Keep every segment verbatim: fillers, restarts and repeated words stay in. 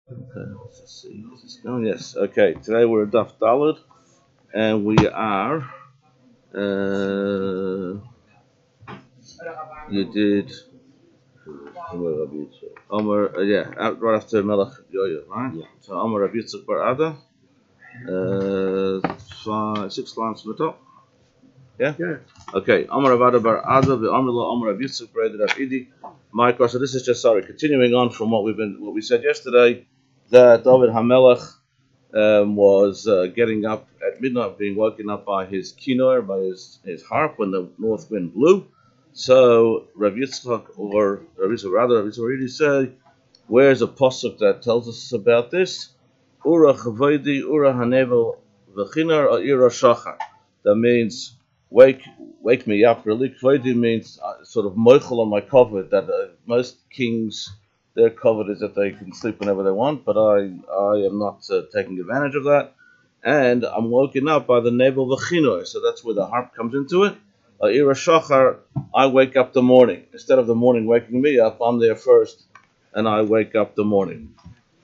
Okay, let's just see. Is this going? Yes. Okay. Today we're at Daf Dalad, and we are. Uh, you did. Omar, uh, yeah, out right after Melech Yoya, right? Yeah. So Omar Rabbi Yitzchak Bar Ada, uh, five, six lines from the top. Yeah. Yeah. Okay. Omar Rabbi Bar Ada, the Omar Omar Rabbi Yitzchak Bar Ada Rabbi Idi. Michael. So this is just sorry, continuing on from what we've been, what we said yesterday, that David Hamelech um, was uh, getting up at midnight, being woken up by his kinor, by his, his harp when the north wind blew. So Rav Yitzchak or Rav Yitzchak, rather Rav Yitzchak already said, where's a pasuk that tells us about this? Ura chavoidi, ura hanevel v'chinar ira shachar. That means wake wake me up. Really, chavoidi means uh, sort of moichel on my covet. That uh, most kings, their covet is that they can sleep whenever they want, but I I am not uh, taking advantage of that, and I'm woken up by the nevel v'chinor. So that's where the harp comes into it. Uh, ira shachar, I wake up the morning instead of the morning waking me up. I'm there first, and I wake up the morning.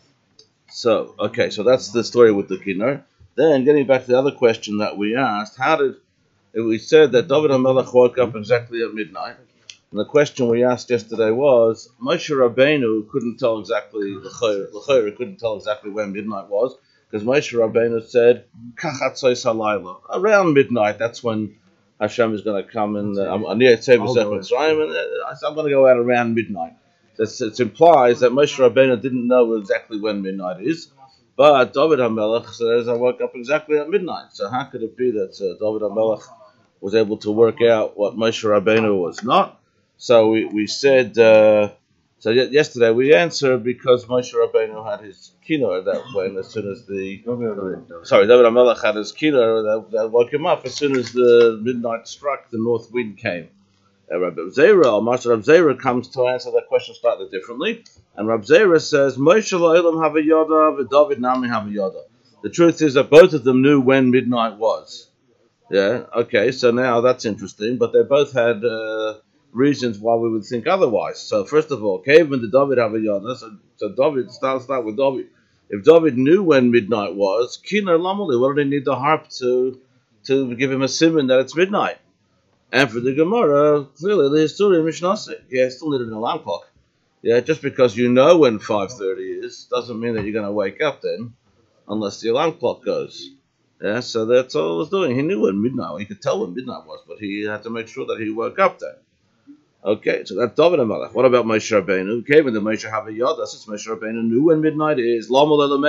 So, okay, so that's the story with the Kinnor. Then, getting back to the other question that we asked, how did we said that David HaMelech woke up exactly at midnight? And the question we asked yesterday was, Moshe Rabbeinu couldn't tell exactly, L'chayr couldn't tell exactly when midnight was, because Moshe Rabbeinu said, Kachatzois halayla, around midnight, that's when Hashem is going to come and uh, I'm near Tzeva Mitzrayim, and uh, I'm going to go out around midnight. That's, it implies that Moshe Rabbeinu didn't know exactly when midnight is, but David HaMelech says, I woke up exactly at midnight. So how could it be that uh, David HaMelech was able to work out what Moshe Rabbeinu was not? So we, we said, uh, so y- yesterday we answered because Moshe Rabbeinu had his kinor that when as soon as the, sorry, David HaMelech had his kinor that, that woke him up as soon as the midnight struck, the north wind came. Uh, Rabbi Zera, or Master Rabbi Zera comes to answer that question slightly differently. And Rabbi Zera says, Moshe La'ilam have a yada, and David Nami have a yada. The truth is that both of them knew when midnight was. Yeah, okay, so now that's interesting, but they both had uh, reasons why we would think otherwise. So first of all, came when the David have a yada, so, so David, start, start with David. If David knew when midnight was, Kinar Lamali, what did he need the harp to, to give him a simon that it's midnight? And for the Gemara, clearly the historian Mishnasik, yeah, still needed an alarm clock. Yeah, just because you know when five thirty is doesn't mean that you're going to wake up then, unless the alarm clock goes. Yeah, so that's all he was doing. He knew when midnight, he could tell when midnight was, but he had to make sure that he woke up then. Okay, so that's David HaMelech. What about Moshe Rabbeinu? Okay, when the Moshe have a yod, that's Moshe Rabbeinu knew when midnight is. So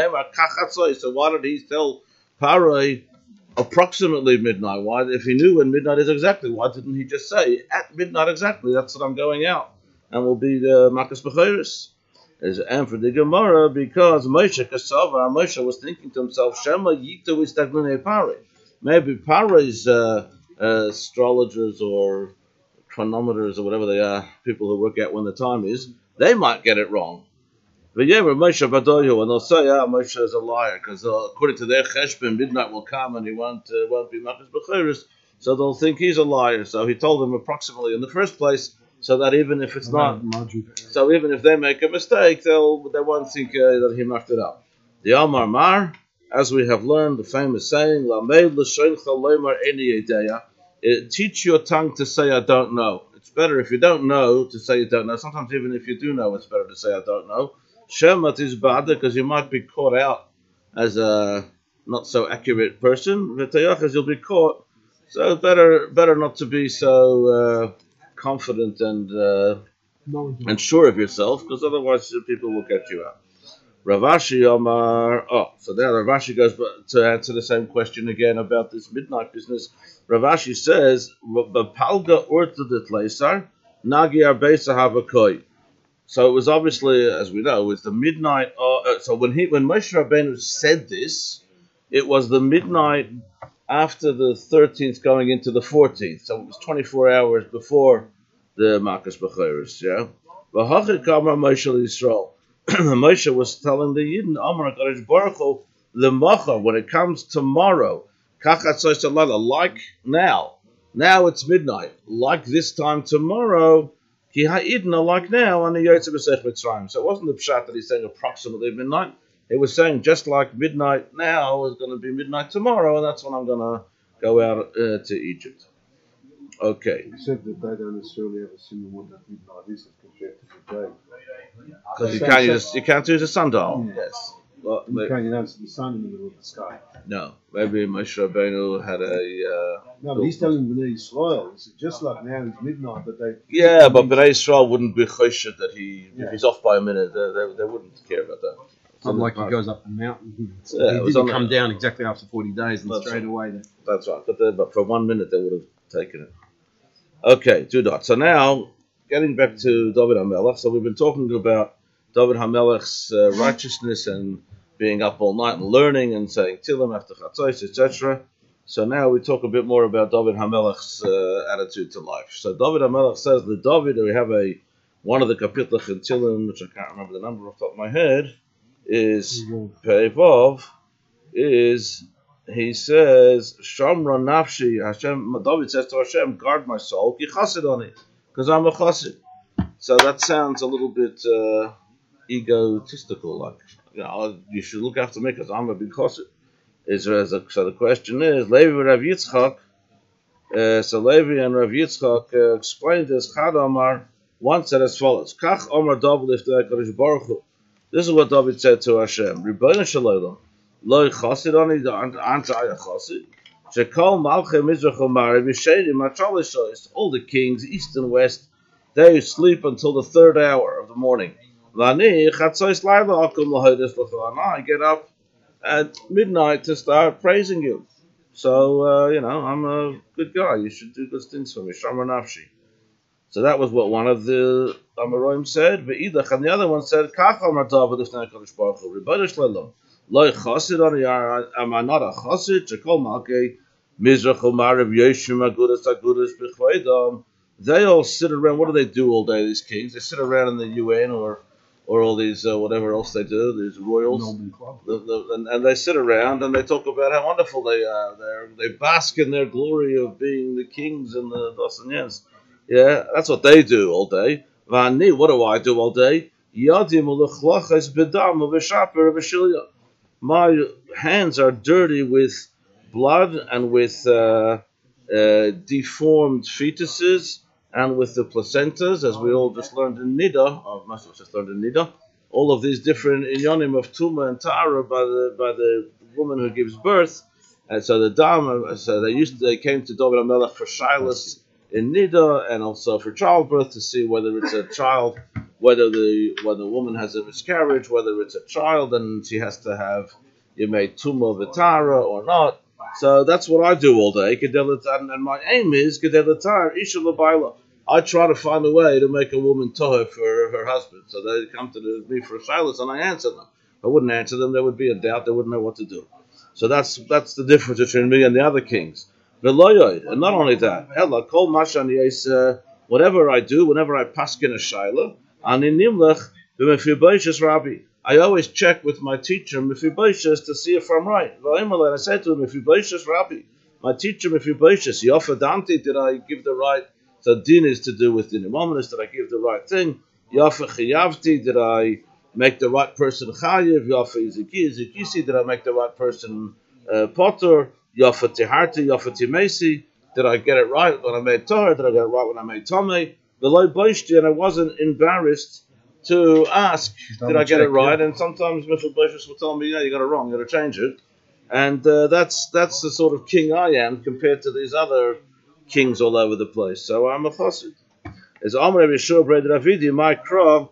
why did he tell Paroi approximately midnight? Why, if he knew when midnight is exactly, why didn't he just say at midnight exactly? That's what I'm going out, and will be the Makas Bechoros. And for the Gemara, because Moshe Kasava, Moshe was thinking to himself, Shema Yitu Istaglene Pari. Maybe Pari's uh, uh, astrologers or chronometers or whatever they are, people who work out when the time is, they might get it wrong. But yeah, Moshe Badoyo, and they'll say, ah, Moshe is a liar, because uh, according to their cheshbon, midnight will come and he won't uh, won't be Makas Bechoros, so they'll think he's a liar. So he told them approximately in the first place, so that even if it's not, so even if they make a mistake, they'll they won't think uh, that he mucked it up. The Amar Mar, as we have learned, the famous saying, Lamed l'shoincha loymar eni yedeya, teach your tongue to say I don't know. It's better if you don't know to say you don't know. Sometimes even if you do know, it's better to say I don't know. Shemat is bad because you might be caught out as a not so accurate person. V'tayachas, you'll be caught. So better better not to be so uh, confident and uh, and sure of yourself, because otherwise people will get you out. Rav Ashi Omar. Oh, so there Rav Ashi goes to answer the same question again about this midnight business. Rav Ashi says, "B'palga urta detleisar nagi arbeisa havakoi." So it was obviously, as we know, it's the midnight. Uh, so when he, when Moshe Rabbeinu said this, it was the midnight after the thirteenth, going into the fourteenth. So it was twenty-four hours before the Makas Bechoros. Yeah. V'hachik Amar Moshe Yisrael. Moshe was telling the Yidden, Amar Kadosh Baruch Hu, the Macha, when it comes tomorrow, Kachatzois halayla, like now. Now it's midnight. Like this time tomorrow. Ki ha'idna like now on the Yotze B'Sech Mitzrayim. So it wasn't the pshat that he's saying approximately midnight. It was saying just like midnight now is going to be midnight tomorrow, and that's when I'm going to go out uh, to Egypt. Okay. Except that they don't necessarily have a similar what that midnight is as compared to the day. Because you can't use you can't use a sundial. Yeah. Yes. Well, You can't notice the sun in the middle of the sky. no, maybe Moshe Rabbeinu had a. Uh, No, but he's telling Bnei Israel, he said, just like now it's midnight, but they... yeah, but Bnei Israel wouldn't be choshed that he Yeah. if he's off by a minute. They, they, they wouldn't care about that. Not like he goes up the mountain. So Yeah, it he was didn't on come the- down exactly after forty days and That's straight right. away. Then. That's right. But, they, but for one minute they would have taken it. Okay, two dots. So now, getting back to David HaMelech. So we've been talking about David HaMelech's uh, righteousness and being up all night and learning and saying Tilim after Chatzos, et cetera. So now we talk a bit more about David HaMelech's uh, attitude to life. So David HaMelech says that David, we have a one of the kapitlach in Tilim, which I can't remember the number off the top of my head, is Peivov, is he says Shamra Nafshi Hashem. David says to Hashem, guard my soul, ki chassid on it, because I'm a chassid. So that sounds a little bit uh, egotistical, like you know, you should look after me because I'm a big chassid. Is there, so the question is, Levi Rav Yitzchak. Uh, so Levi and Rav Yitzchak uh, explained this. Chad Omar once said as follows: Kach Omar David Liftei Kadosh Baruch Hu. This is what David said to Hashem: Ribono shel olam, lo chassid ani anta ay chassid. Shekol malchei mizrach u'ma'ariv yishenim ma'tralishois. All the kings, east and west, they sleep until the third hour of the morning. V'ani chatzos laila akum lahodes l'cho. And I get up at midnight to start praising you. So, uh, you know, I'm a good guy. You should do good things for me. Shamar Nafshi. So that was what one of the Amoraim said. Ve'idach, and the other one said, Kach Amar David Lifnei HaKadosh Baruch Hu, Ribono shel olam, lo chassid ani, am I not a chassid? Shekol malkei mizrach u'ma'ariv yoshim agudas agudas b'chvoidam. They all sit around. What do they do all day, these kings? They sit around in the U N or or all these, uh, whatever else they do, these royals. Melbourne Club. The, the, and, and they sit around and they talk about how wonderful they are. They're, they bask in their glory of being the kings and the Dosanyans. Yeah, that's what they do all day. Vani, what do I do all day? My hands are dirty with blood and with uh, uh, deformed fetuses and with the placentas, as we all just learned in Nida, or most of us just learned in Nida, all of these different inyanim of Tuma and Tara by the by the woman who gives birth. And so the Dam, so they used to, they came to David HaMelech for Shilas in Nida and also for childbirth to see whether it's a child, whether the whether the woman has a miscarriage, whether it's a child, and she has to have you made Tuma V'Tara or not. So that's what I do all day. And my aim is Gedelatar Isha L'Baila. I try to find a way to make a woman toher for her husband. So they come to the, me for a shilas and I answer them. If I wouldn't answer them, there would be a doubt. They wouldn't know what to do. So that's that's the difference between me and the other kings. And not only that, Ella Kol Mashan Yes, whatever I do, whenever I paskin a shaila, and in Nimlech b'Mephibosheth Rabbi, I always check with my teacher Mephibosheth to see if I'm right. I said to him, Mephibosheth Rabbi, my teacher Mephibosheth, Yofa Dante, did I give the right? So din is to do with dinimominus, did I give the right thing? Yofa Chiyavti, did I make the right person chayiv? Yofa Iziki, Izikisi, did I make the right person uh, potter? Yofa Tiharti, Yofa Timesi, did I get it right when I made Torah? Did I get it right when I made Tomei? V'lo boishti, and I wasn't embarrassed to ask, did I get it right? Yeah. And sometimes Mephibosheth will tell me, yeah, you got it wrong, you got to change it. And uh, that's that's the sort of king I am compared to these other kings all over the place. So I'm a chassid. As Amar Yeshua Bred Ravidi, my krov.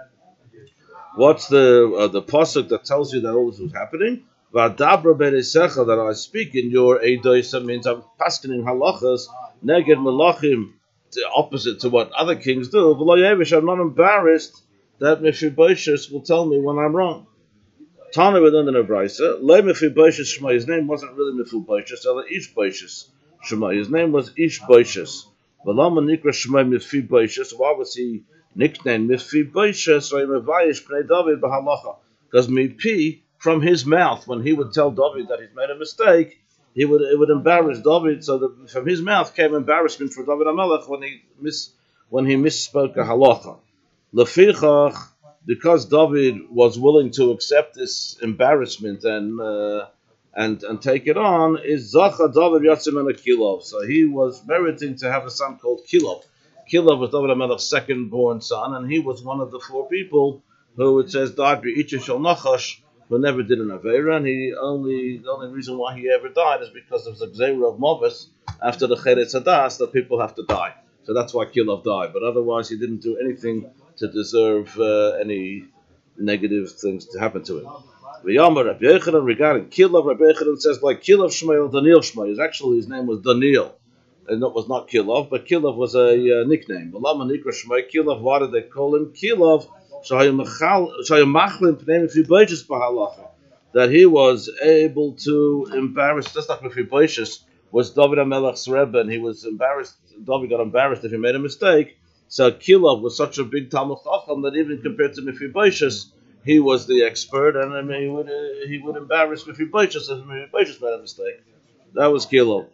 What's the uh, the pasuk that tells you that all this was happening? V'adabra b'neisecha, that I speak in your eidosa, means I'm paskening halachas neged melachim, opposite to what other kings do. V'lo yevish, I'm not embarrassed that Mephibosheth will tell me when I'm wrong. Tana within the Nebraisa, Le Mephibosheth Shema, his name wasn't really Mephibosheth, but Ishbosheth Shema, his name was Ishbosheth. V'lama nikra Shema Mephibosheth, why was he nicknamed Mephibosheth? Re'mevayish Pnei David b'halacha, because Mipi, from his mouth, when he would tell David that he's made a mistake, he would it would embarrass David, so that from his mouth came embarrassment for David HaMelech when he mis when he misspoke a halacha. Lefichach, because David was willing to accept this embarrassment and uh, and and take it on, is Zacha David Yatzim and Kilov. So he was meriting to have a son called Kilov. Kilov was David HaMelech's second-born son, and he was one of the four people who it says died by Icha Shel Nachash, who never did an Aveira, and he only the only reason why he ever died is because of the Gzeira of Movis after the Cheretz Hadas that people have to die. So that's why Kilov died. But otherwise, he didn't do anything to deserve uh, any negative things to happen to him. V'yamar Rabbi Yochanan regarding Kilov, Rabbi Yochanan says like Kilov Shmuel Daniel Shmuel. Actually, his name was Daniel, and it was not Kilov, but Kilov was a uh, nickname. V'lama Nikra Shmuel Kilov. Why did they call him Kilov? That he was able to embarrass, just like Mephibosheth was David HaMelech's Rebbe, and he was embarrassed. David got embarrassed if he made a mistake. So Kilov was such a big Talmud Chacham that even compared to Mephibosheth, he was the expert, and I mean, he would uh, he would embarrass Mephibosheth if Mephibosheth made a mistake. That was Kilov.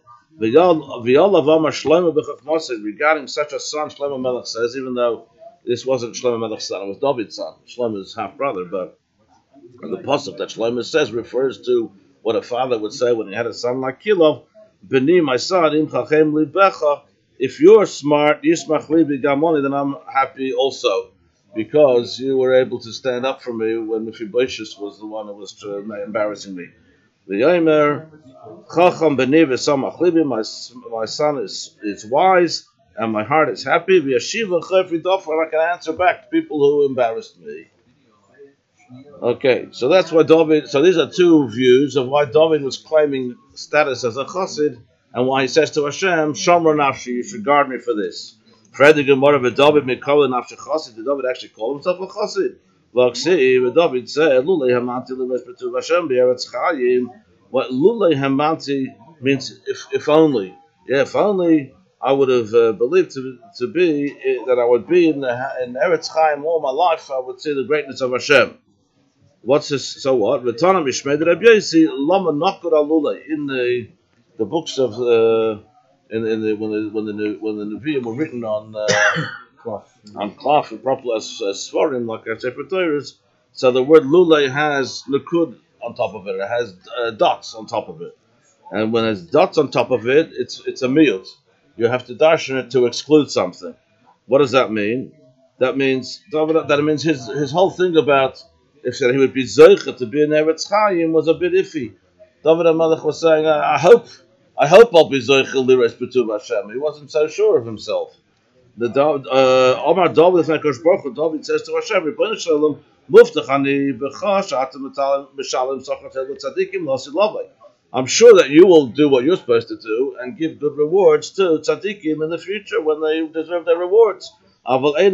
Regarding such a son, Shlomo Melech says, even though this wasn't Shlomo Melech's son, it was David's son, Shlomo's half brother, but the pasuk that Shlomo says refers to what a father would say when he had a son like Kilov. B'ni, my son, im chachem libecha. If you're smart, yismach libi gamoni, then I'm happy also, because you were able to stand up for me when Mephibosheth was the one who was uh, embarrassing me. V'yomer chacham b'ni v'samach libi. My my son is is wise, and my heart is happy. V'yashiva chayfri dofer. I can answer back to people who embarrassed me. Okay, so that's why David. So these are two views of why David was claiming status as a chassid, and why he says to Hashem, "Shomra nafshi, you should guard me for this." Further, Gemara with David mikol nafshi chassid. Did David actually call himself a chassid? V'aksi, with David said, "Lulei hamanti le'meshbetu Hashem be'eretz chayim." What lulei hamanti means, if if only, yeah, if only I would have uh, believed to to be uh, that I would be in the in Eretz Chaim all my life, I would see the greatness of Hashem. What's this? So what? In the the books of uh, in, in the when the when the when the Nevi'im were written on uh, on cloth and properly as, as svarim like our Sefer Torahs, so the word lulei has likud on top of it. It has uh, dots on top of it, and when there's dots on top of it, it's it's a miyut. You have to darshan it to exclude something. What does that mean? That means that it means his his whole thing about if he would be zoicha to be in Eretz Chaim was a bit iffy. David HaMelech was saying, I, I hope, I hope I'll be zoicha liras b'tuv Hashem. He wasn't so sure of himself. The Omar David Nekadosh Baruch Hu, David says to Hashem, Ribono Shalom, Muftachani b'cha she'atam mishalim sachat l'tzadikim l'osid lavei. I'm sure that you will do what you're supposed to do and give good rewards to tzaddikim in the future when they deserve their rewards. But I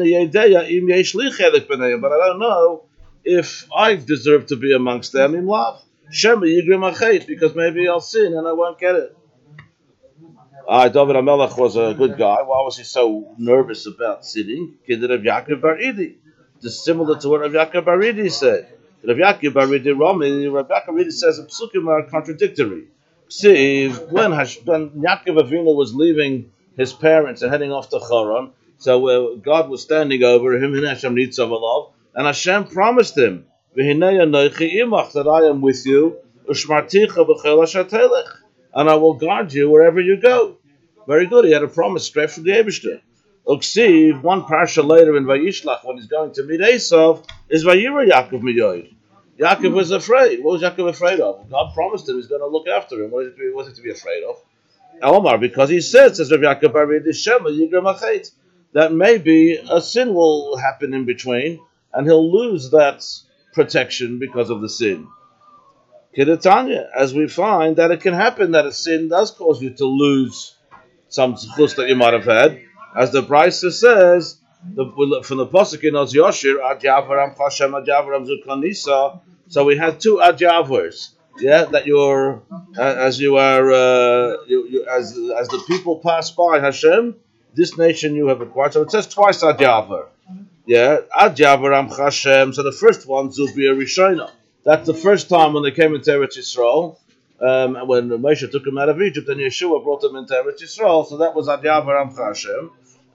don't know if I deserve to be amongst them in love. Because maybe I'll sin and I won't get it. Uh, David HaMelech was a good guy. Why was he so nervous about sinning? Kidder of Yaakov Bar Idi. Just similar to what Rav Yaakov Bar Idi said. Rav Yaakov Bar Idi Rami, Rav Yaakov Bar Idi says the psukim are contradictory. See, when, Hash, when Yaakov Avinu was leaving his parents and heading off to Charan, so uh, God was standing over him, and Hashem Nitzav Alav, and Hashem promised him, that I am with you, and I will guard you wherever you go. Very good. He had a promise straight from the Eibishter. Uksiv, one parsha later in Vayishlach, when he's going to meet Esav, is Vayira Yaakov Miyoid. Yaakov was afraid. What was Yaakov afraid of? God promised him he's going to look after him. What is it, what is it to be afraid of? Omar, because he said, says Rav Yaakov Bar Idi, Shema Yigram Achet, that maybe a sin will happen in between, and he'll lose that protection because of the sin. Kidatanya, as we find that it can happen that a sin does cause you to lose some zchus that you might have had, as the Brisa says, the, from the pasuk in Oz Yoshir, Ad Yavaram Chashem Ad Yavaram Zukanisa. So we had two Ad Yavars, yeah, that you're uh, as you are uh, you, you, as as the people pass by Hashem, this nation you have acquired. So it says twice Ad Yavar. Yeah, Ad Yavaram Hashem. So the first one, Zubia Rishona. That's the first time when they came into Eretz Yisrael, um, when Moshe took him out of Egypt, and Yeshua brought them into Eretz Yisrael. So that was Ad Yavaram Hashem.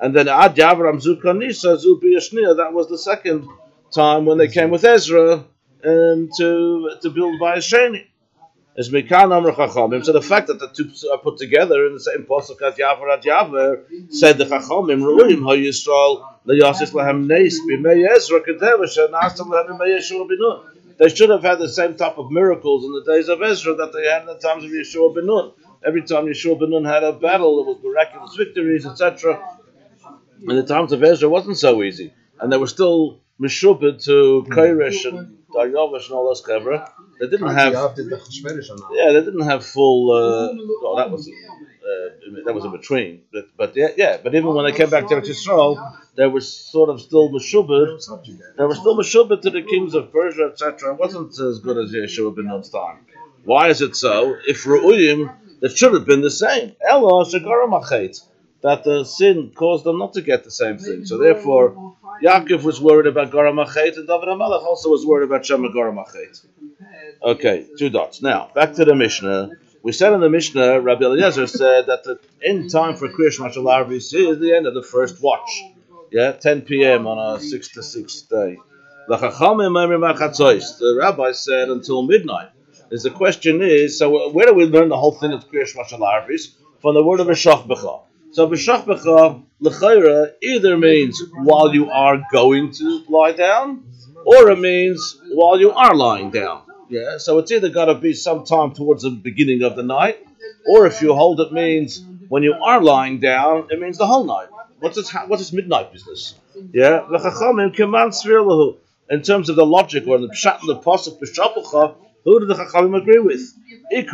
And then Ad Yavram Zukanisa Zubiyashnia, that was the second time when they came with Ezra um, to to build by Sheni. As Mikan Amr Chachamim, so the fact that the two are put together in the same pasuk Ad Yavar Ad Yavar, said the Chachamim Ruim Ha Yisrael LeYasis Lahem Neis B'Mei Ezra Kedevish and Astam Lahem B'Mei Yeshua Binun. They should have had the same type of miracles in the days of Ezra that they had in the times of Yeshua ben Nun. Every time Yeshua ben Nun had a battle, there was miraculous victories, et cetera. In the times of Ezra, it wasn't so easy, and they were still mishubed to Koresh and Daryavish and all those kavra. They didn't have, yeah, they didn't have full. Uh, well, that was uh, that was in between, but but yeah, yeah. But even when they came back to Eretz Yisrael, they were sort of still meshubed. They were still meshubed to the kings of Persia, et cetera. It wasn't as good as Yeshua ben Nun's time. Why is it so? If Ru'uyim, it should have been the same. Elo shegara machet, that the sin caused them not to get the same thing. So therefore, Yaakov was worried about Gara Machet, and David HaMelech also was worried about Shema Gara Machet. Okay, two dots. Now, back to the Mishnah. We said in the Mishnah, Rabbi Eliezer said that the end time for Kriyash Mashal Arvis is the end of the first watch. Yeah, ten p.m. on a six to six day. The Chachamim Omer Machatzois, the rabbi said until midnight. Is the question is, so where do we learn the whole thing of Kriyash Mashal Arvis? From the word of V'shach B'cha. So B'shach B'cha, l'chayra, either means while you are going to lie down, or it means while you are lying down. Yeah, so it's either got to be sometime towards the beginning of the night, or if you hold it means when you are lying down, it means the whole night. What's this, what's this midnight business? Yeah, l'chachamim keman svir lahu. In terms of the logic or the pshat and the pasuk B'shach B'cha, who do the chachamim agree with? If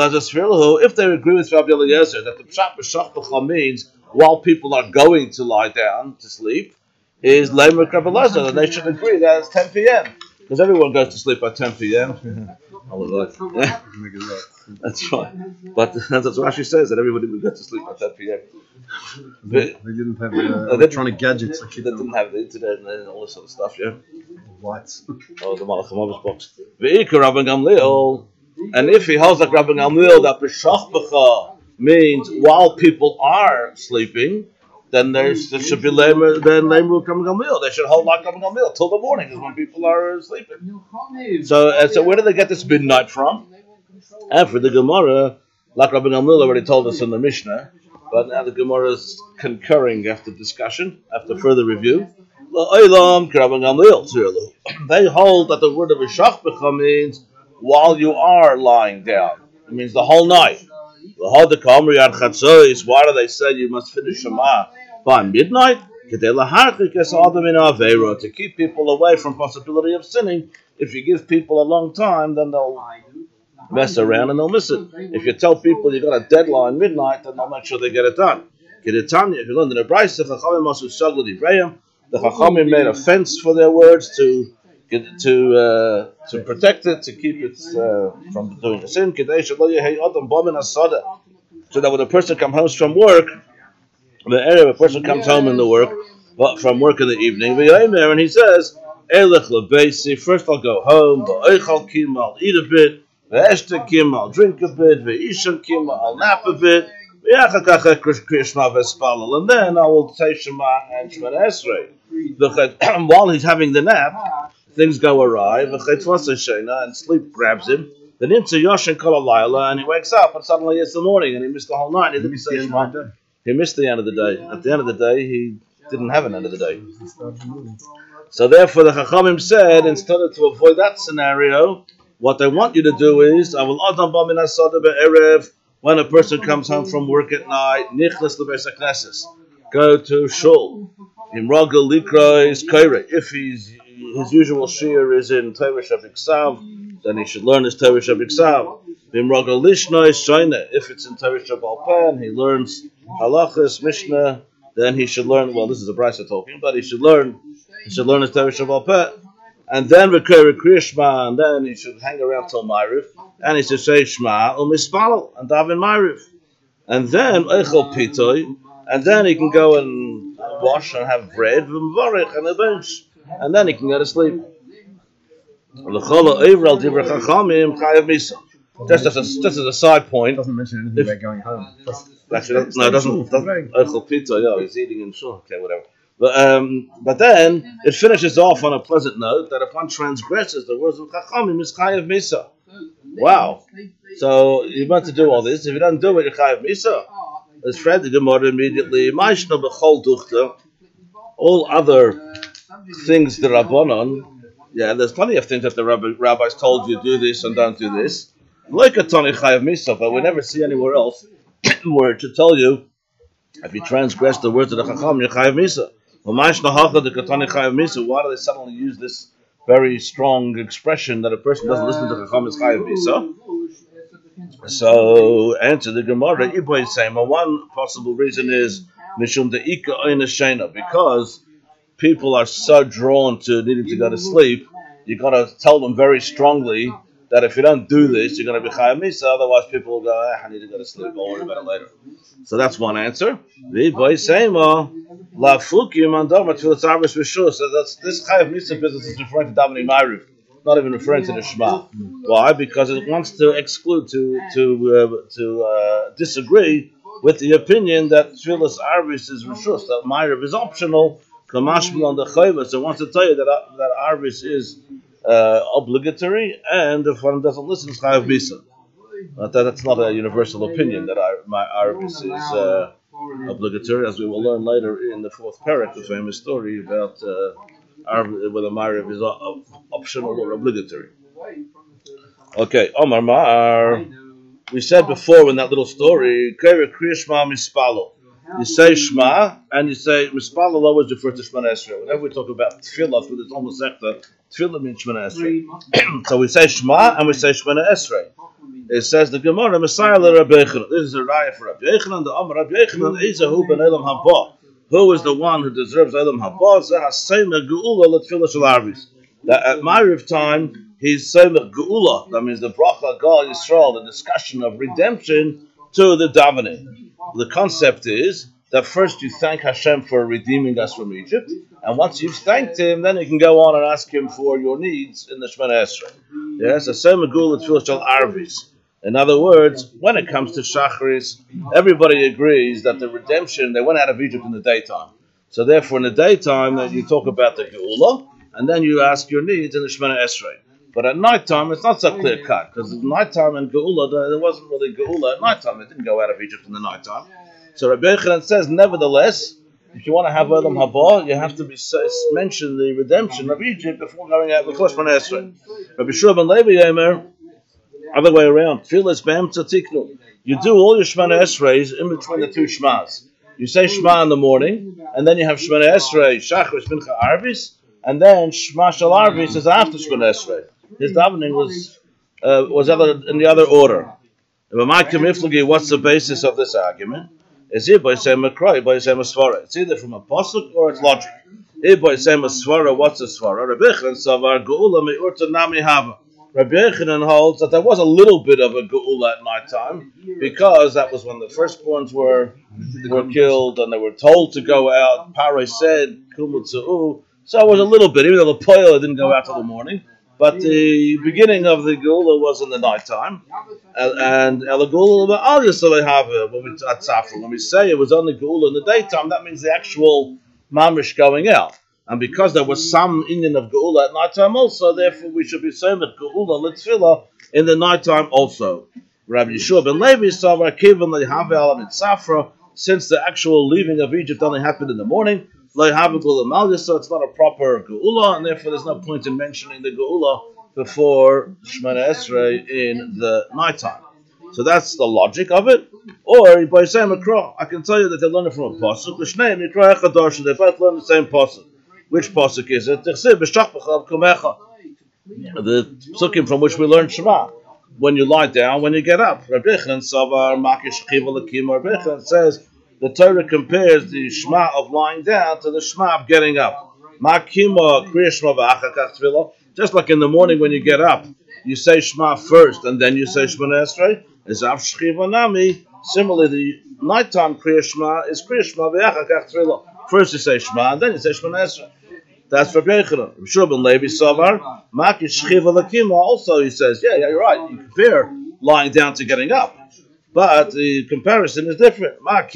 they agree with Rabbi Eliezer that the pshat b'shach b'cha means while people are going to lie down to sleep, is Leimer Rabbi Eliezer, then they should agree that it's ten p.m. because everyone goes to sleep at ten p.m. Yeah. That's right. But that's what Rashi says, that everybody would go to sleep at ten p.m. They, they didn't have uh, electronic gadgets. Like they didn't have the internet and all this sort of stuff, yeah. Lights. Oh, the Malach HaMavis box. Ve'ikar Rabbi Gamliel. And if he holds like Rabbi Gamliel that b'shach b'cha means while people are sleeping, then there's, there should be lamer then lamer Rabbi Gamliel. They should hold like Rabbi Gamliel till the morning, because when people are sleeping. So, uh, so where do they get this midnight from? And for the Gemara, like Rabbi Gamliel already told us in the Mishnah, but now the Gemara is concurring after discussion, after further review. They hold that the word of b'shach b'cha means while you are lying down. It means the whole night. Why do they say you must finish Shema by midnight? To keep people away from possibility of sinning. If you give people a long time, then they'll mess around and they'll miss it. If you tell people you've got a deadline midnight, then they'll make sure they get it done. If you learn in the Brayse, the Chachamim made a fence for their words to to uh, to protect it, to keep it uh, from doing a sin. So that when a person comes home from work, the area a person comes home in the work, from work in the evening, and he says, first I'll go home, I'll eat a bit, I'll drink a bit, I'll nap a bit, and then I will say Shema and Shemana Esrei. While he's having the nap, things go awry, and sleep grabs him. Then into Yoshin Kalalayla, and he wakes up, and suddenly it's the morning, and he missed the whole night. He didn't say Shema. He missed the end of the day. At the end of the day, he didn't have an end of the day. So therefore, the Chachamim said, instead of to avoid that scenario, what they want you to do is, I will Adam Bamin Asada Be'erev. When a person comes home from work at night, nichnas lebeis hakneses, go to shul. Imragel likra is kaire. If he's, his usual shir is in Torah Shabbat, then he should learn his Torah Shabbat. Imragel lishna is shayna. If it's in Torah Shabbat and he learns halachas Mishnah, then he should learn. Well, this is a brisa talking, but he should learn. He should learn his Torah Shabbat. And then v'kei kriya Shema, and then he should hang around till Ma'ariv, and he should say Shema u'mispalel and daven Ma'ariv, and then eichel pitoi, and then he can go and wash and have bread v'mvarich and a bench, and then he can go to sleep. just as a just as a side point. It doesn't mention anything If, about going home. actually, no, it doesn't. doesn't pizza, yeah, he's eating in shul. Okay, whatever. But um, but then it finishes off on a pleasant note that if one transgresses the words of Chachamim, is chayav misa. Wow. So you're about to do all this. If you don't do it, you're chayav misa. As Fred the Gemara immediately, Ma'ishna b'chol duchta, all other things the Rabbanon, yeah, there's plenty of things that the rabbi, rabbis told you do this and don't do this. Like a tani chayav misa, but we never see anywhere else where it should tell you if you transgress the words of the Chacham, you're chayav misa. Why do they suddenly use this very strong expression that a person doesn't listen to the Chacham is chayav misa? So, answer the Gemara. Iboy saying, well, one possible reason is mishum deika oina shena, because people are so drawn to needing to go to sleep. You got to tell them very strongly that if you don't do this, you're going to be chayav misa. Otherwise, people will go, eh, I need to go to sleep. I'll worry about it later. So that's one answer. Iboy saying, well, la fukim and dama tefillas arbis v'shus. So that's this chayav misa business is referring to davening ma'ariv. Not even referring to the Shema. Why? Because it wants to exclude, to to uh, to uh, disagree with the opinion that Tfilas Arvis is Rishus, that Ma'ariv is optional. Kamashmal on the Chayva. So it wants to tell you that uh, that Arvis is uh, obligatory, and if one doesn't listen, it's Chayav Misa. But that, that's not a universal opinion that our, my Arvis is uh, obligatory, as we will learn later in the fourth parak, the famous story about. Uh, whether Ma'ariv is optional or obligatory. Okay, Omar Ma'ar. We said before in that little story, you say Shema and you say Mispalo always refers to Shemana Esrei. Whenever we talk about Tefillah through this almost sector, Tefillah means Shemana Esrei. So we say Shema and we say Shemana Esrei. It says the Gemara, Messiah le Rabbi Yechanan. This is a raya for Rabbi Yechanan. The Amar Rabbi Yechanan Ezahu ben Elam Haba. Who is the one who deserves Elam Haba? That at Ma'ariv time, he's Seimach Geula. That means the Bracha Gal Yisrael, the discussion of redemption to the davening. The concept is that first you thank Hashem for redeeming us from Egypt, and once you've thanked Him, then you can go on and ask Him for your needs in the Shemana Esrei. Yes, a Seimach Geula Tefillah Shel Arvis. In other words, when it comes to Shacharis, everybody agrees that the redemption, they went out of Egypt in the daytime. So therefore, in the daytime, that you talk about the Geula, and then you ask your needs in the Shemana Esrei. But at nighttime, it's not so clear cut, because at nighttime in Geula, there wasn't really Geula at nighttime. They didn't go out of Egypt in the nighttime. So Rabbi Yechanan says, nevertheless, if you want to have Olam Haba, you have to be mention the redemption of Egypt before going out before Shemana Esrei. Rabbi Shua ben Levi Yomer, other way around. Tfilas b'emtza tiknu. You do all your Shemana Esreis in between the two Shmas. You say Shema in the morning, and then you have Shemana Esrei, Shachris, Mincha, Arvis, and then Shema Shel Arvis is after Shemana Esrei. His davening was uh, was other, in the other order. What's the basis of this argument? Is it by saying Makrai, by saying Svara? It's either from a pasuk or it's logic. If by saying Svara, what's a Svara? Rabbi Yechanan Savar Geula Me'urta Nami Hava. Rabbi Yechanan holds that there was a little bit of a geula at night time, because that was when the firstborns were were killed and they were told to go out. Paro said, Kumutsu'u. So it was a little bit, even though the Poyla didn't go out till the morning. But the beginning of the geula was in the night time. And El Geula Al Yisrael when we at Safra, when we say it was only geula in the daytime, that means the actual mamish going out. And because there was some Indian of Geula at night time also, therefore we should be saying that Geula Litzvila in the night time also. Rabbi Yeshua ben Levi Savar Kivan Lehavel and Safra, since the actual leaving of Egypt only happened in the morning, Lehavel Geula, so it's not a proper Geula, and therefore there's no point in mentioning the Geula before Shemana Esrei in the night time. So that's the logic of it. Or by saying Makro, I can tell you that they learn it from a pasuk. The Shnei Mikra Echadash, they both learn the same pasuk. Which pasuk is it? The psukim from which we learn Shema. When you lie down, when you get up. Rabbi Yechanan Savar Makish Chiva Lakim. Rabbi Yechanan says the Torah compares the Shema of lying down to the Shema of getting up. Makima Kriya Shema v'achakach tefillah. Just like in the morning when you get up, you say Shema first and then you say Shemana Esrei. As Av Shchiva Nami. Similarly, the nighttime Kriya Shema is Kriya Shema v'achakach tefillah. First you say Shema and then you say Shemana Esrei. That's Rabbi Yechanan. Rabbi Shua ben Levi Savar, Makish Chiva Lakima. Also, he says, yeah, yeah, you're right. You compare lying down to getting up. But the comparison is different.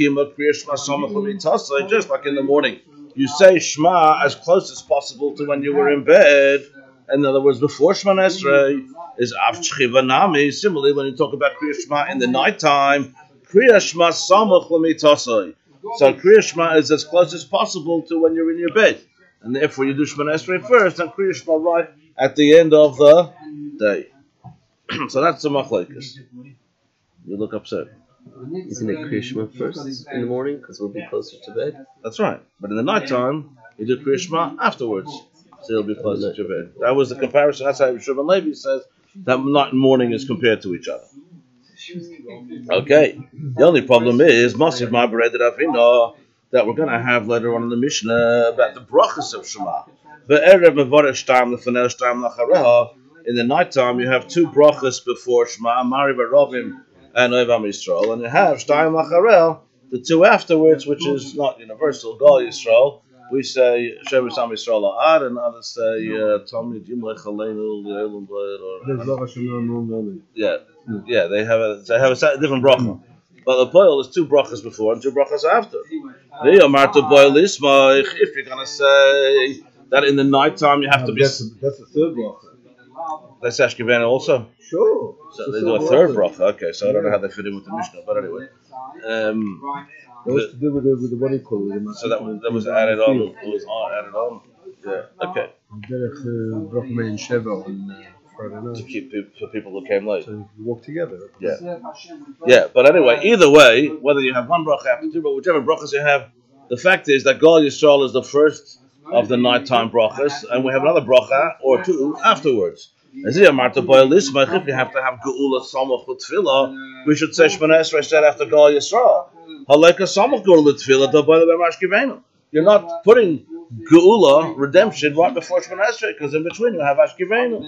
Just like in the morning, you say Shema as close as possible to when you were in bed. In other words, before Shema Esrei is Av Shchiva Nami. Similarly, when you talk about Kriya Shema in the nighttime, Kriya Shema Samach L'Mitasai. So Kriya Shema is as close as possible to when you're in your bed. And therefore you do Shema Esrei first and Kriya Shema right at the end of the day. So that's the machlokes. You look upset. Isn't it Kriya Shema first in the morning because we'll be closer to bed? That's right. But in the nighttime, you do Kriya Shema afterwards. So you'll be closer to bed. That was the comparison. That's how Shimon Levi says that night and morning is compared to each other. Okay. The only problem is, Masiv Ma'abared Ravina, that we're going to have later on in the Mishnah about the brachas of Shema. In the nighttime, you have two brachas before Shema, Mari Barovim and Oivam Yisrael, and you have Shtayim Lacharel, the two afterwards, which is not universal, Gal Yisrael. We say Shem Yisam Yisrael La'ad, and others say Talmid Yimlech Aleinu Le'elam B'Ed. Yeah, yeah, they have a they have a different bracha. But the boil is two brachas before and two brachas after. If you're going to say that in the nighttime you have no, to be... That's, a, that's a third bracha. That's Ashkevena also? Sure. So they do a third bracha. Okay, so I don't know how they fit in with the Mishnah, but anyway. Um, it was to do with the, with the what do you call it? So that was, that was added on. It was added on. Yeah, okay. To keep for people who came late. So you walk together. Yeah. Yeah, but anyway, either way, whether you have one bracha after two, but whichever brachas you have, the fact is that Gal Yisrael is the first of the nighttime brachas, and we have another bracha or two afterwards. As if you have to have Geula Samach with Tefillah, we should say Shemana Esrei straight after Gal Yisrael. Haleka Samach Geula Tefillah, you're not putting Geula, redemption, right before Shemana Esrei, because in between you have Ashkevenu.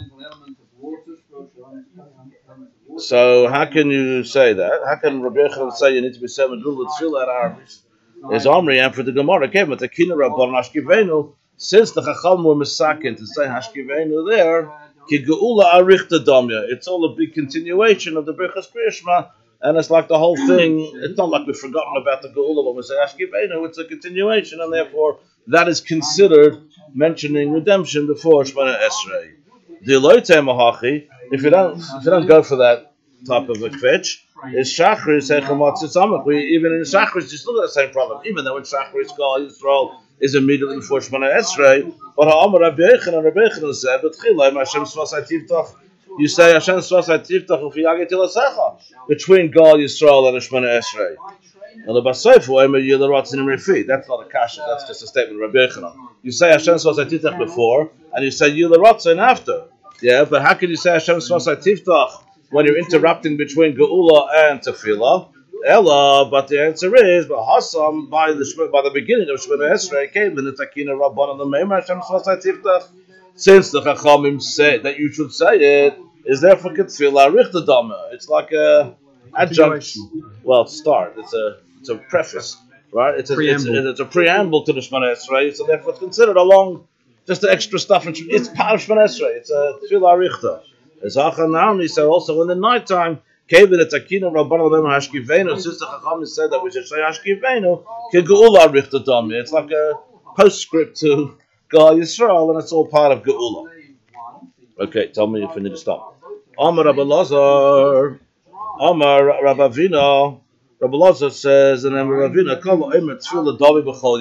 So how can you say that? How can Rabbi Yochanan say you need to be seven Geula Tefillah at Arvis? Is Omri and for the Gemara came with the Kina Rabban Ashkevenu, since the Chacham were misakin to say Ashkevenu there, Ki Geula Arichta Damya. It's all a big continuation of the Birchas Kriya Shema, and it's like the whole thing. It's not like we've forgotten about the Geula when we say Ashkevenu. It's a continuation, and therefore that is considered mentioning redemption before Shemana Esrei. The Eloite Mahachi, if you don't, if you don't go for that type of a kvetch, is Shachris Hechamatz Tzamach. We even in Shachris you still got the same problem. Even though in Shachris Gal Yisrael is immediately before Shemana Esrei, but Ha'amar Rabbi Yochanan Rabbi Yochanan said, "But Chilai Hashem Svasai Tivtach." You say Hashem Svasai Tivtach Ufiyagei Tilasecha between Gal Yisrael and Shemana Esrei. Now the Basayfu Emer Yilarotzin Refi. That's not a kasha. That's just a statement of Rabbi Yochanan. You say Hashem Svasai Tivtach before, and you say Yilarotzin after. Yeah, but how can you say Hashem Svasai Tivtach when you're interrupting between Geula and Tefillah? Ella, but the answer is, but Hassam by the by the beginning of Shemana Esrei came in the Takina Rabban and the Meimar Hashem Svasai Tivtach. Since the Chachamim said that you should say it, is therefore Ketfilah Richter Dama. It's like a adjunct. Well, start. It's a it's a preface, right? It's a preamble. It's, it's a preamble to the Shemana Esrei, so therefore it's considered along just the extra stuff. It's part of Shemana Esrei. It's a Tefillah Richter. As Achanami said also in the nighttime. Since the Chacham said that we should say Ashkivenu, it's like a postscript to Gal Yisrael, and it's all part of Geula. Okay, tell me if we need to stop. Amar Rabbi Lazar, Amar Rabbi Avina, Rabbi Lazar says, and then Rabbi Avina, Kol Omer Tefillah Davi B'chol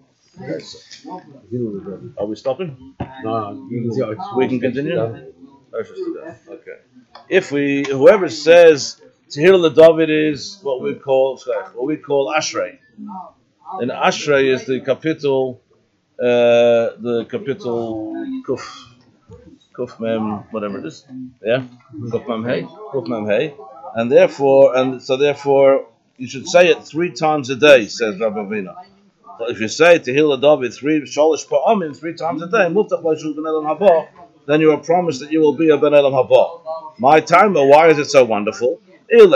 Yom. Are we stopping? No, we can continue. Okay. If we, whoever says Tehillah David is what we call what we call Ashrei, and Ashrei is the capital, uh, the capital Kuf, Kuf Mem, whatever it is, yeah, Kuf Mem Hey, Kuf Mem Hey, and therefore, and so therefore, you should say it three times a day, says Rabbi Avina. But if you say Tehillah David three Shalish Pa'amin three times a day, Muftach L'Shul Ben Elam Haba, then you are promised that you will be a Ben Elam Haba. My time, but why is it so wonderful? If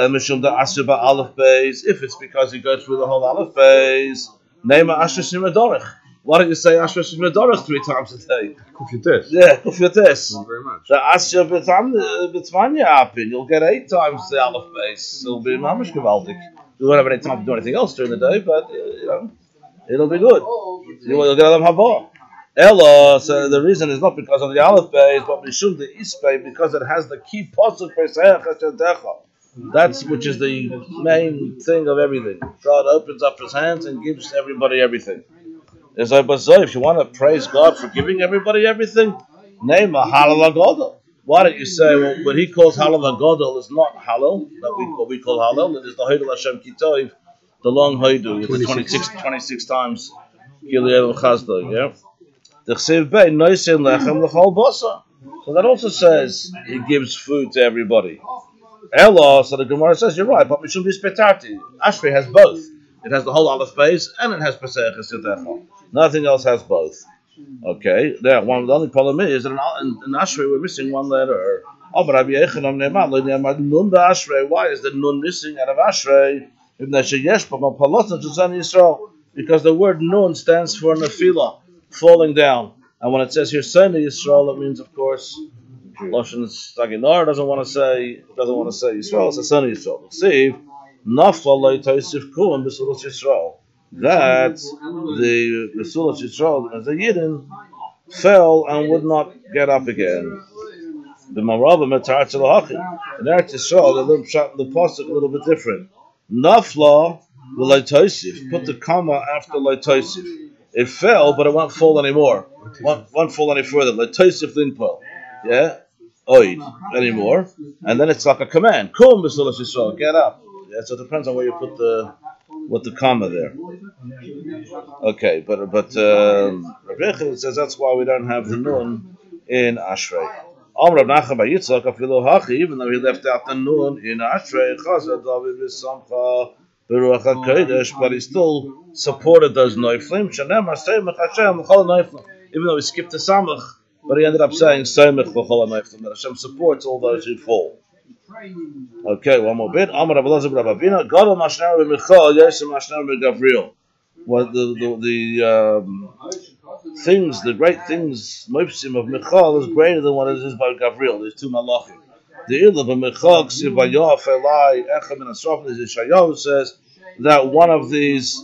it's because you go through the whole Aleph Beis, Neima Asher Simadorich. Why don't you say Ashresh Medorach three times a day? Kufiates. Yeah, Kufiates. Thank you very much. So Asya B'Tzmanya Apin, you'll get eight times the Aleph base. It'll be mamish gewaldig. You won't have any time to do anything else during the day, but uh, you know, it'll be good. You'll get Adam Haba. Ella, so the reason is not because of the Aleph base, but Mishum the Ispe, because it has the key pasuk Pesach Hashadecha. That's which is the main thing of everything. God opens up His hands and gives everybody everything. It's like, but so if you want to praise God for giving everybody everything, name a Halal Agodol. Why don't you say, well, what He calls Halal Agodol is not Halal, that we what we call Halal. It is the Hoidul Hashem Kitov, the long Hoidu, with the twenty-six, twenty-six times Gileel Chazda. Yeah. The Chsiv Bey Noisin Lechem L'Chol Bosa. So that also says He gives food to everybody. Ella, so the Gemara says, you're right, but Mishum Bispetati. Ashrei has both. It has the whole Aleph base and it has Pesach Hashadecha. Nothing else has both. Okay, there. One. The only problem is that in, in, in Ashrei we're missing one letter. Why is the nun missing out of Ashrei? Because the word nun stands for nefila, falling down. And when it says here Soni Yisrael, it means, of course, Loshen Saginar doesn't want to say doesn't want to say Yisrael. It's Soni Yisrael. See, Nafla lo Tosif Kuim B'Sulas Yisrael. That the B'Sulas Yisrael, as the Yidden, fell and would not get up again. The Marava Metarat Shalahachi. In Eretz Yisrael, the little shot the pasuk a little bit different. Nafla lo Tosif. Put the comma after lo Tosif. It fell, but it won't fall anymore. Won't, won't fall any further. Lo Tosif Linpol. Yeah. Oid anymore, and then it's like a command. Kum b'Sulas Yisrael, get up. Yeah, so it depends on where you put the what the comma there. Okay, but but um, Rabbi Yechon says that's why we don't have the nun in Ashrei. Amr Rav Nachman bar Yitzchak afilu hachi, even though he left out the nun in Ashrei, Chazar David v'Samcha b'Ruach HaKodesh, but he still supported those noiflim. Shenemar Seimach Hashem l'chol noiflim, even though he skipped the Samach. But he ended up saying, Seimech v'chol ha'noiflim, that Hashem supports all those who fall. Okay, one more bit. Amar Rabbi Elazar bar Avina, Gadol mashnar b'Michal, Yosem mashnar b'Gavriel. What the the, the um, things, the great things, Moipsim of Michal is greater than what it is by Gavriel. There's two malachim. The Ilah b'Michal, Ksiv Vayaf Elai Echem and Asraf, the Yeshayahu says that one of these,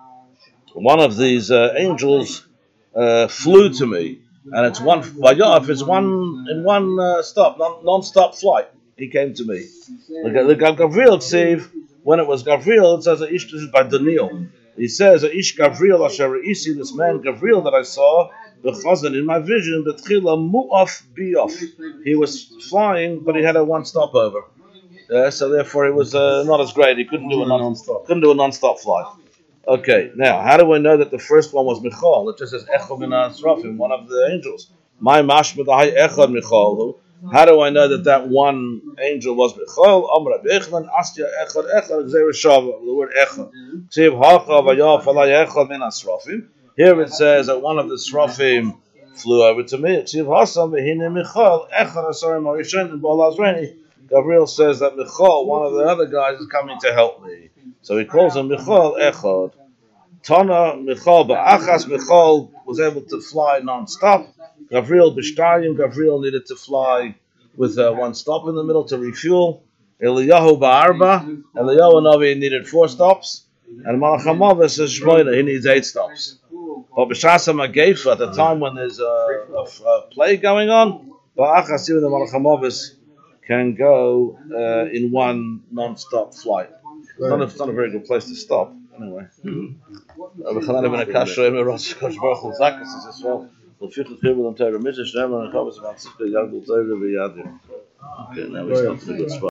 one of these uh, angels uh, flew to me. And it's one Vayaf is one in one uh, stop, non, non-stop flight. He came to me. The, the Gavriel Ksiv, when it was Gavriel, it says that Ish, this is by Daniel. He says that Ish Gavriel Asher Isi, this man Gavriel that I saw, the Chazan in my vision, the Tchila Mu'af Biyaf. He was flying, but he had a one stopover. Uh, so therefore, it was uh, not as great. He couldn't do a non-stop. Couldn't do a non-stop flight. Okay, now, how do we know that the first one was Michal? It just says Echad min Asrafim, one of the angels. My mashma dahai Echad Michal. How do I know that that one angel was Michal? Amr Rabbi Yechon, Astya Echad Echad Gzeir Shava, the word Echad. Ksiv Hacha Vayaf Alai Echad min Asrafim. Here it says that one of the Srafim flew over to me. Ksiv Hasam V'hine Michal Echad Asarim Arishen and Baal Azreni. Gabriel says that Michal, one of the other guys, is coming to help me. So he calls him Michal Echad. Tana Michal Ba'achas. Michal was able to fly non-stop. Gabriel B'shtayim. Gabriel needed to fly with uh, one stop in the middle to refuel. Eliyahu Ba'arba. Eliyahu Navi needed four stops. And Malach HaMavis is Shmoyna. He needs eight stops. But B'shasa Magefa, at the time when there's a, a, a plague going on, Ba'achas, even the Malach HaMavis can go uh, in one non-stop flight. It's not, a, it's not a very good place to stop, anyway. Okay, now we start to a good spot.